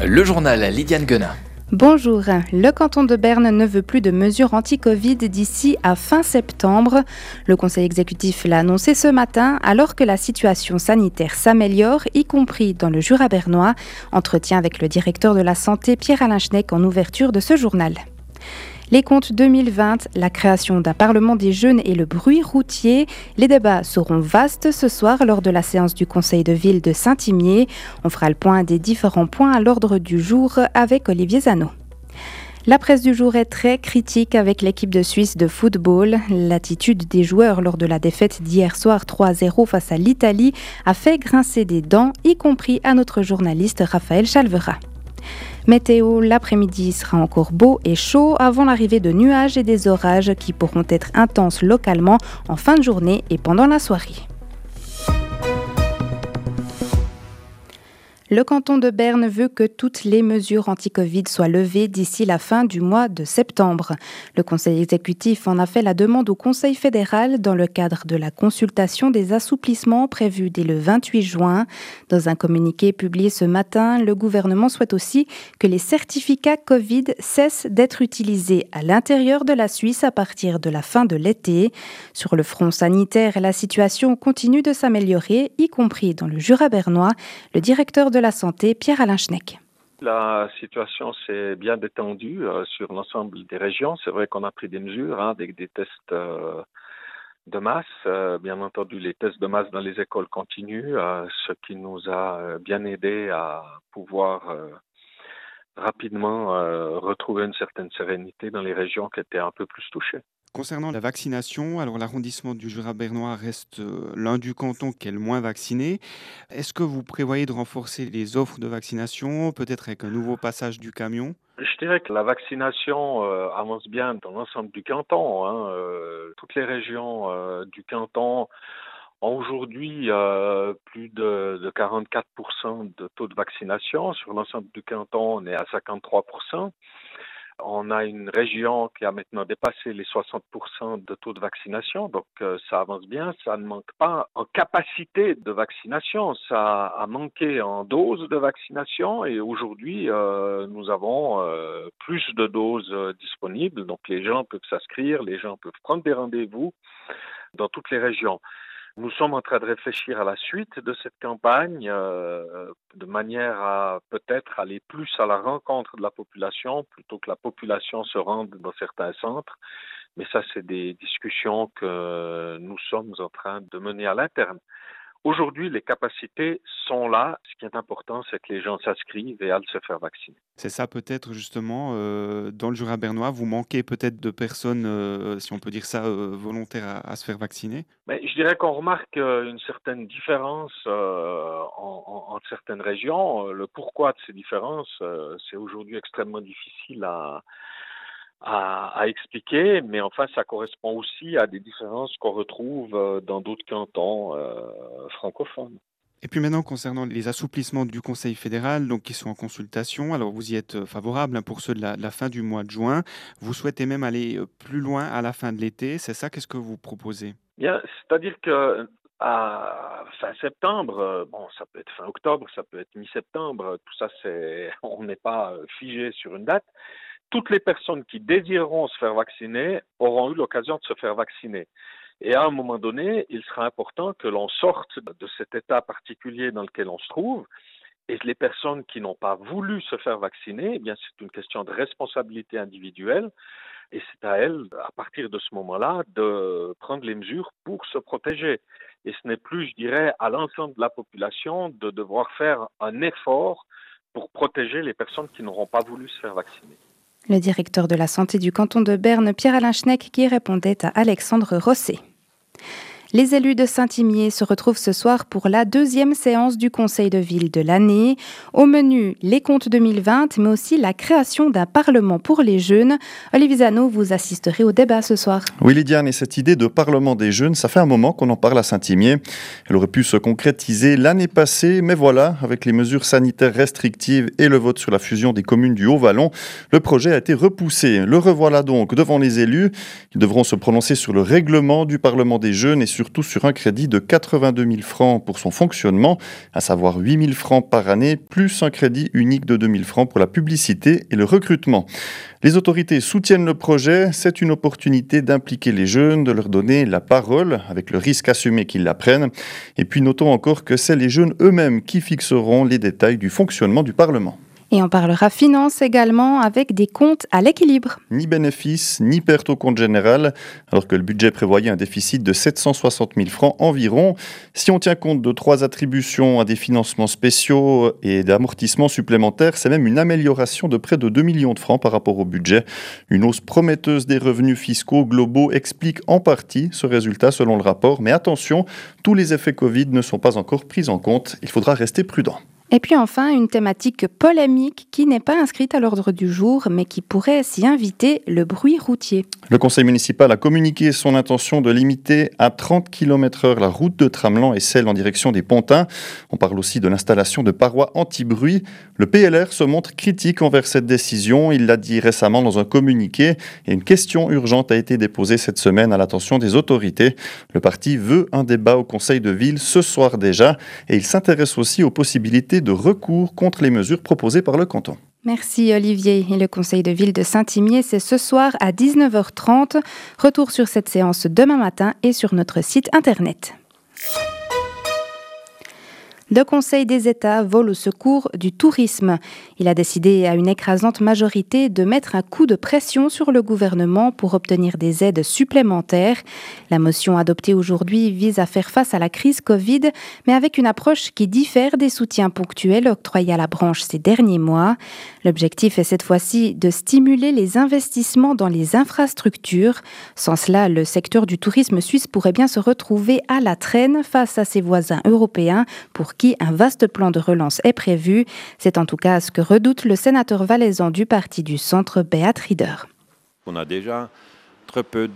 Le journal Lydiane Guenin. Bonjour, le canton de Berne ne veut plus de mesures anti-Covid d'ici à fin septembre. Le conseil exécutif l'a annoncé ce matin alors que la situation sanitaire s'améliore, y compris dans le Jura bernois. Entretien avec le directeur de la santé Pierre-Alain Schneck en ouverture de ce journal. Les comptes 2020, la création d'un Parlement des jeunes et le bruit routier. Les débats seront vastes ce soir lors de la séance du Conseil de ville de Saint-Imier. On fera le point des différents points à l'ordre du jour avec Olivier Zano. La presse du jour est très critique avec l'équipe de Suisse de football. L'attitude des joueurs lors de la défaite d'hier soir 3-0 face à l'Italie a fait grincer des dents, y compris à notre journaliste Raphaël Chalvera. Météo, l'après-midi sera encore beau et chaud avant l'arrivée de nuages et des orages qui pourront être intenses localement en fin de journée et pendant la soirée. Le canton de Berne veut que toutes les mesures anti-Covid soient levées d'ici la fin du mois de septembre. Le conseil exécutif en a fait la demande au Conseil fédéral dans le cadre de la consultation des assouplissements prévus dès le 28 juin. Dans un communiqué publié ce matin, le gouvernement souhaite aussi que les certificats Covid cessent d'être utilisés à l'intérieur de la Suisse à partir de la fin de l'été. Sur le front sanitaire, la situation continue de s'améliorer, y compris dans le Jura bernois. Le directeur de la santé, Pierre-Alain Schneck. La situation s'est bien détendue sur l'ensemble des régions. C'est vrai qu'on a pris des mesures avec des tests de masse. Bien entendu, les tests de masse dans les écoles continuent, ce qui nous a bien aidé à pouvoir rapidement retrouver une certaine sérénité dans les régions qui étaient un peu plus touchées. Concernant la vaccination, alors l'arrondissement du Jura bernois reste l'un du canton qui est le moins vacciné. Est-ce que vous prévoyez de renforcer les offres de vaccination, peut-être avec un nouveau passage du camion ? Je dirais que la vaccination avance bien dans l'ensemble du canton. Toutes les régions du canton ont aujourd'hui plus de 44% de taux de vaccination. Sur l'ensemble du canton, on est à 53%. On a une région qui a maintenant dépassé les 60% de taux de vaccination, donc ça avance bien. Ça ne manque pas en capacité de vaccination, ça a manqué en doses de vaccination et aujourd'hui nous avons plus de doses disponibles, donc les gens peuvent s'inscrire, les gens peuvent prendre des rendez-vous dans toutes les régions. Nous sommes en train de réfléchir à la suite de cette campagne de manière à peut-être aller plus à la rencontre de la population plutôt que la population se rende dans certains centres. Mais ça, c'est des discussions que nous sommes en train de mener à l'interne. Aujourd'hui, les capacités sont là. Ce qui est important, c'est que les gens s'inscrivent et aillent se faire vacciner. C'est ça peut-être justement, dans le Jura bernois, vous manquez peut-être de personnes, si on peut dire ça, volontaires à se faire vacciner ? Mais je dirais qu'on remarque une certaine différence entre certaines régions. Le pourquoi de ces différences, c'est aujourd'hui extrêmement difficile à expliquer, mais enfin ça correspond aussi à des différences qu'on retrouve dans d'autres cantons francophones. Et puis maintenant, concernant les assouplissements du Conseil fédéral, donc qui sont en consultation, alors vous y êtes favorable pour ceux de la fin du mois de juin. Vous souhaitez même aller plus loin à la fin de l'été, c'est ça ? Qu'est-ce que vous proposez ? Bien, c'est-à-dire que à fin septembre, ça peut être fin octobre, ça peut être mi-septembre, tout ça on n'est pas figé sur une date. Toutes les personnes qui désireront se faire vacciner auront eu l'occasion de se faire vacciner. Et à un moment donné, il sera important que l'on sorte de cet état particulier dans lequel on se trouve. Et les personnes qui n'ont pas voulu se faire vacciner, eh bien, c'est une question de responsabilité individuelle. Et c'est à elles, à partir de ce moment-là, de prendre les mesures pour se protéger. Et ce n'est plus, je dirais, à l'ensemble de la population de devoir faire un effort pour protéger les personnes qui n'auront pas voulu se faire vacciner. Le directeur de la santé du canton de Berne, Pierre-Alain Schneck, qui répondait à Alexandre Rosset. Les élus de Saint-Imier se retrouvent ce soir pour la deuxième séance du Conseil de ville de l'année. Au menu, les comptes 2020, mais aussi la création d'un Parlement pour les jeunes. Olivier Zano, vous assisterez au débat ce soir. Oui, Lydiane, et cette idée de Parlement des jeunes, ça fait un moment qu'on en parle à Saint-Imier. Elle aurait pu se concrétiser l'année passée, mais voilà, avec les mesures sanitaires restrictives et le vote sur la fusion des communes du Haut-Vallon, le projet a été repoussé. Le revoilà donc devant les élus. Ils devront se prononcer sur le règlement du Parlement des jeunes et surtout sur un crédit de 82 000 francs pour son fonctionnement, à savoir 8 000 francs par année, plus un crédit unique de 2 000 francs pour la publicité et le recrutement. Les autorités soutiennent le projet, c'est une opportunité d'impliquer les jeunes, de leur donner la parole, avec le risque assumé qu'ils la prennent. Et puis notons encore que c'est les jeunes eux-mêmes qui fixeront les détails du fonctionnement du Parlement. Et on parlera finance également avec des comptes à l'équilibre. Ni bénéfice, ni perte au compte général, alors que le budget prévoyait un déficit de 760 000 francs environ. Si on tient compte de 3 attributions à des financements spéciaux et d'amortissements supplémentaires, c'est même une amélioration de près de 2 millions de francs par rapport au budget. Une hausse prometteuse des revenus fiscaux globaux explique en partie ce résultat selon le rapport. Mais attention, tous les effets Covid ne sont pas encore pris en compte. Il faudra rester prudent. Et puis enfin, une thématique polémique qui n'est pas inscrite à l'ordre du jour, mais qui pourrait s'y inviter, le bruit routier. Le conseil municipal a communiqué son intention de limiter à 30 km/h la route de Tramelan et celle en direction des Pontins. On parle aussi de l'installation de parois anti-bruit. Le PLR se montre critique envers cette décision. Il l'a dit récemment dans un communiqué. Et une question urgente a été déposée cette semaine à l'attention des autorités. Le parti veut un débat au conseil de ville ce soir déjà. Et il s'intéresse aussi aux possibilités de recours contre les mesures proposées par le canton. Merci Olivier. Et le conseil de ville de Saint-Imier, c'est ce soir à 19h30. Retour sur cette séance demain matin et sur notre site internet. Le Conseil des États vole au secours du tourisme. Il a décidé à une écrasante majorité de mettre un coup de pression sur le gouvernement pour obtenir des aides supplémentaires. La motion adoptée aujourd'hui vise à faire face à la crise Covid, mais avec une approche qui diffère des soutiens ponctuels octroyés à la branche ces derniers mois. L'objectif est cette fois-ci de stimuler les investissements dans les infrastructures. Sans cela, le secteur du tourisme suisse pourrait bien se retrouver à la traîne face à ses voisins européens pour qui un vaste plan de relance est prévu. C'est en tout cas ce que redoute le sénateur valaisan du Parti du Centre, Beat Rieder. On a déjà très peu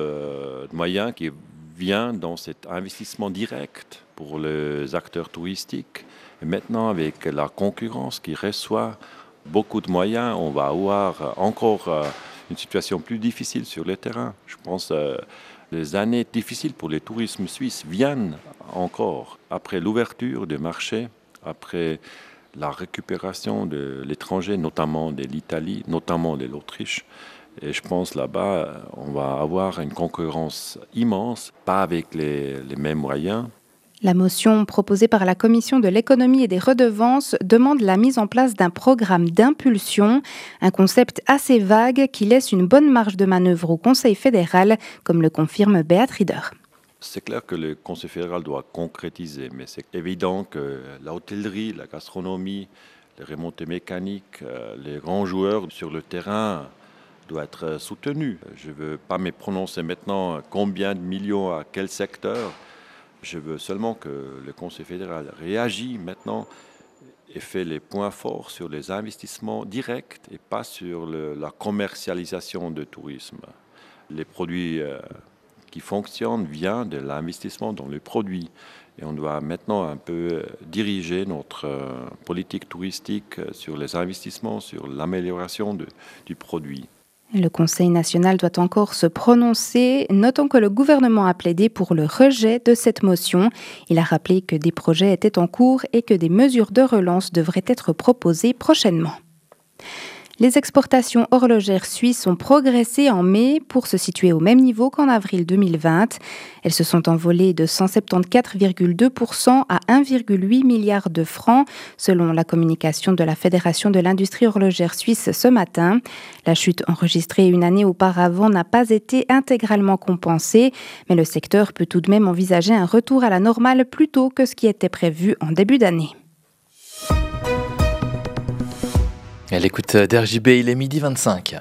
de moyens qui viennent dans cet investissement direct pour les acteurs touristiques. Et maintenant, avec la concurrence qui reçoit beaucoup de moyens, on va avoir encore une situation plus difficile sur le terrain. Je pense les années difficiles pour le tourisme suisse viennent encore après l'ouverture des marchés, après la récupération de l'étranger, notamment de l'Italie, notamment de l'Autriche. Et je pense là-bas, on va avoir une concurrence immense, pas avec les mêmes moyens. La motion proposée par la Commission de l'économie et des redevances demande la mise en place d'un programme d'impulsion, un concept assez vague qui laisse une bonne marge de manœuvre au Conseil fédéral, comme le confirme Beat Rieder. C'est clair que le Conseil fédéral doit concrétiser, mais c'est évident que la hôtellerie, la gastronomie, les remontées mécaniques, les grands joueurs sur le terrain doivent être soutenus. Je ne veux pas me prononcer maintenant combien de millions à quel secteur. Je veux seulement que le Conseil fédéral réagisse maintenant et fait les points forts sur les investissements directs et pas sur la commercialisation du tourisme. Les produits qui fonctionnent viennent de l'investissement dans les produits. Et on doit maintenant un peu diriger notre politique touristique sur les investissements, sur l'amélioration du produit. Le Conseil national doit encore se prononcer. Notons que le gouvernement a plaidé pour le rejet de cette motion. Il a rappelé que des projets étaient en cours et que des mesures de relance devraient être proposées prochainement. Les exportations horlogères suisses ont progressé en mai pour se situer au même niveau qu'en avril 2020. Elles se sont envolées de 174,2% à 1,8 milliard de francs, selon la communication de la Fédération de l'industrie horlogère suisse ce matin. La chute enregistrée une année auparavant n'a pas été intégralement compensée, mais le secteur peut tout de même envisager un retour à la normale plus tôt que ce qui était prévu en début d'année. À l'écoute d'RJB, il est 12h25.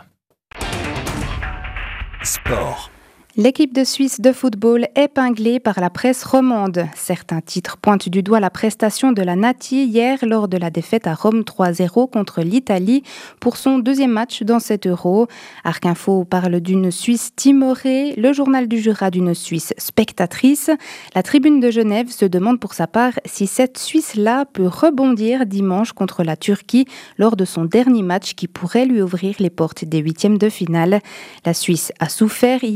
Sport. L'équipe de Suisse de football épinglée par la presse romande. Certains titres pointent du doigt la prestation de la Nati hier lors de la défaite à Rome 3-0 contre l'Italie pour son deuxième match dans cet Euro. Arc Info parle d'une Suisse timorée, le journal du Jura d'une Suisse spectatrice. La Tribune de Genève se demande pour sa part si cette Suisse-là peut rebondir dimanche contre la Turquie lors de son dernier match qui pourrait lui ouvrir les portes des huitièmes de finale. La Suisse a souffert hier devant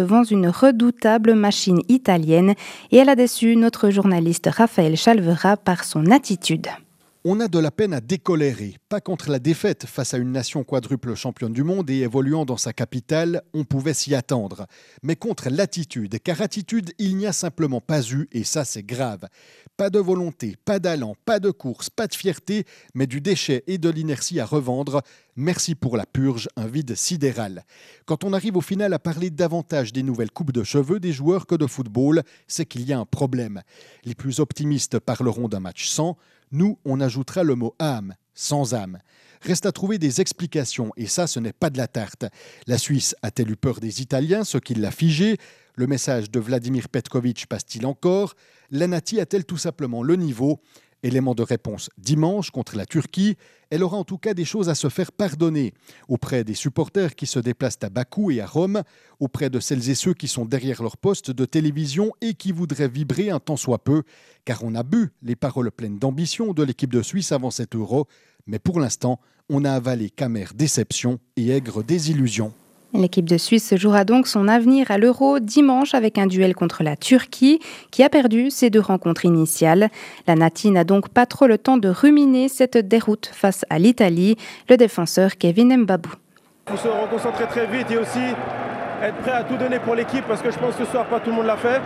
devant une redoutable machine italienne et elle a déçu notre journaliste Raphaël Chalvera par son attitude. On a de la peine à décolérer, pas contre la défaite face à une nation quadruple championne du monde et évoluant dans sa capitale, on pouvait s'y attendre. Mais contre l'attitude, car attitude, il n'y a simplement pas eu, et ça c'est grave. Pas de volonté, pas d'allant, pas de course, pas de fierté, mais du déchet et de l'inertie à revendre. Merci pour la purge, un vide sidéral. Quand on arrive au final à parler davantage des nouvelles coupes de cheveux des joueurs que de football, c'est qu'il y a un problème. Les plus optimistes parleront d'un match sans. Nous, on ajoutera le mot âme, sans âme. Reste à trouver des explications, et ça, ce n'est pas de la tarte. La Suisse a-t-elle eu peur des Italiens, ce qui l'a figé ? Le message de Vladimir Petkovic passe-t-il encore ? La Nati a-t-elle tout simplement le niveau ? Élément de réponse dimanche contre la Turquie. Elle aura en tout cas des choses à se faire pardonner auprès des supporters qui se déplacent à Bakou et à Rome, auprès de celles et ceux qui sont derrière leur poste de télévision et qui voudraient vibrer un tant soit peu, car on a bu les paroles pleines d'ambition de l'équipe de Suisse avant cet Euro, mais pour l'instant, on a avalé qu'amère déception et aigre désillusion. L'équipe de Suisse jouera donc son avenir à l'Euro dimanche avec un duel contre la Turquie qui a perdu ses 2 rencontres initiales. La Nati n'a donc pas trop le temps de ruminer cette déroute face à l'Italie, le défenseur Kevin Mbabou. Il faut se reconcentrer très vite et aussi être prêt à tout donner pour l'équipe parce que je pense que ce soir pas tout le monde l'a fait.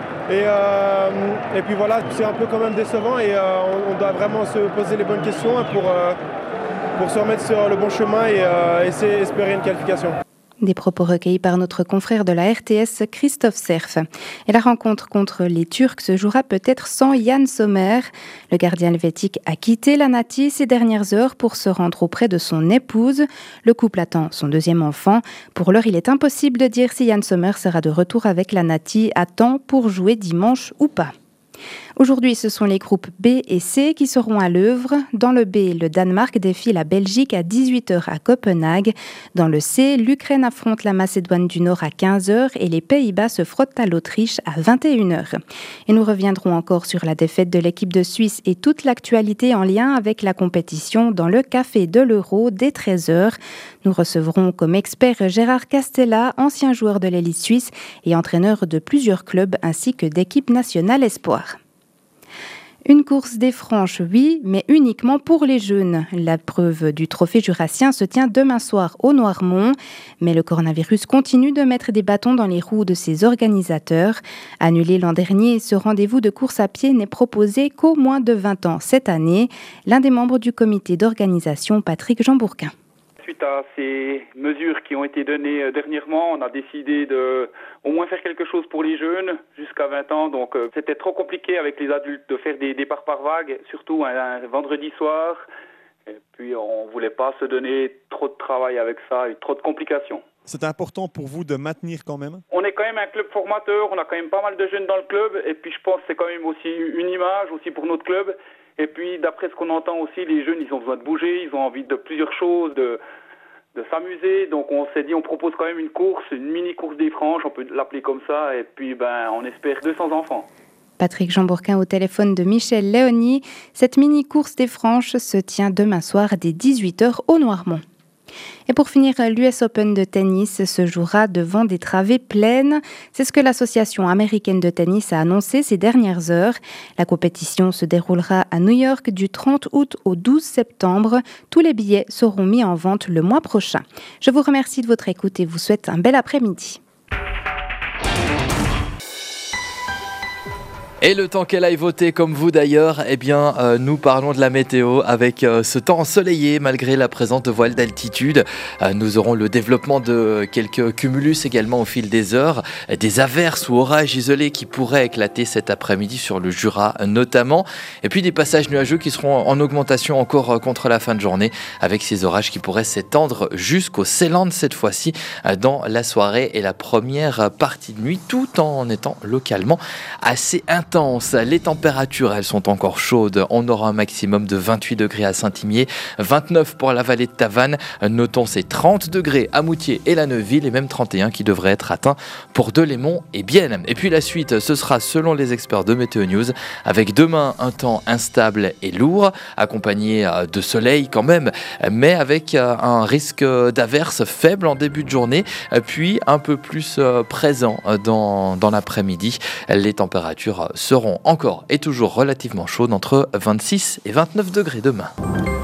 Et puis voilà, c'est un peu quand même décevant et on doit vraiment se poser les bonnes questions pour se remettre sur le bon chemin et essayer d'espérer une qualification. Des propos recueillis par notre confrère de la RTS, Christophe Serf. Et la rencontre contre les Turcs se jouera peut-être sans Yann Sommer. Le gardien helvétique a quitté la Nati ces dernières heures pour se rendre auprès de son épouse. Le couple attend son 2e enfant. Pour l'heure, il est impossible de dire si Yann Sommer sera de retour avec la Nati à temps pour jouer dimanche ou pas. Aujourd'hui, ce sont les groupes B et C qui seront à l'œuvre. Dans le B, le Danemark défie la Belgique à 18h à Copenhague. Dans le C, l'Ukraine affronte la Macédoine du Nord à 15h et les Pays-Bas se frottent à l'Autriche à 21h. Et nous reviendrons encore sur la défaite de l'équipe de Suisse et toute l'actualité en lien avec la compétition dans le Café de l'Euro dès 13h. Nous recevrons comme expert Gérard Castella, ancien joueur de l'élite suisse et entraîneur de plusieurs clubs ainsi que d'équipes nationales espoirs. Une course des franches, oui, mais uniquement pour les jeunes. L'épreuve du trophée jurassien se tient demain soir au Noirmont, mais le coronavirus continue de mettre des bâtons dans les roues de ses organisateurs. Annulé l'an dernier, ce rendez-vous de course à pied n'est proposé qu'aux moins de 20 ans cette année. L'un des membres du comité d'organisation, Patrick Jean-Bourquin. Suite à ces mesures qui ont été données dernièrement, on a décidé de au moins faire quelque chose pour les jeunes jusqu'à 20 ans. Donc c'était trop compliqué avec les adultes de faire des départs par vague, surtout un vendredi soir. Et puis on ne voulait pas se donner trop de travail avec ça et trop de complications. C'est important pour vous de maintenir quand même ? On est quand même un club formateur, on a quand même pas mal de jeunes dans le club. Et puis je pense que c'est quand même aussi une image aussi pour notre club. Et puis, d'après ce qu'on entend aussi, les jeunes, ils ont besoin de bouger, ils ont envie de plusieurs choses, de s'amuser. Donc, on s'est dit, on propose quand même une course, une mini-course des franches, on peut l'appeler comme ça. Et puis, on espère 200 enfants. Patrick Jean-Bourquin au téléphone de Michel Léonie. Cette mini-course des franches se tient demain soir dès 18h au Noirmont. Et pour finir, l'US Open de tennis se jouera devant des travées pleines. C'est ce que l'Association américaine de tennis a annoncé ces dernières heures. La compétition se déroulera à New York du 30 août au 12 septembre. Tous les billets seront mis en vente le mois prochain. Je vous remercie de votre écoute et vous souhaite un bel après-midi. Et le temps qu'elle aille voter comme vous d'ailleurs, nous parlons de la météo avec ce temps ensoleillé malgré la présence de voiles d'altitude. Nous aurons le développement de quelques cumulus également au fil des heures, des averses ou orages isolés qui pourraient éclater cet après-midi sur le Jura notamment. Et puis des passages nuageux qui seront en augmentation encore contre la fin de journée avec ces orages qui pourraient s'étendre jusqu'au Seeland cette fois-ci dans la soirée et la première partie de nuit tout en étant localement assez intensif. Martens, les températures, elles sont encore chaudes. On aura un maximum de 28 degrés à Saint-Imier, 29 pour la vallée de Tavannes. Notons ces 30 degrés à Moutier et la Neuville et même 31 qui devraient être atteints pour Delémont et Bienne. Et puis la suite, ce sera selon les experts de Météo News, avec demain un temps instable et lourd, accompagné de soleil quand même, mais avec un risque d'averse faible en début de journée, puis un peu plus présent dans l'après-midi. Les températures seront encore et toujours relativement chaudes, entre 26 et 29 degrés demain.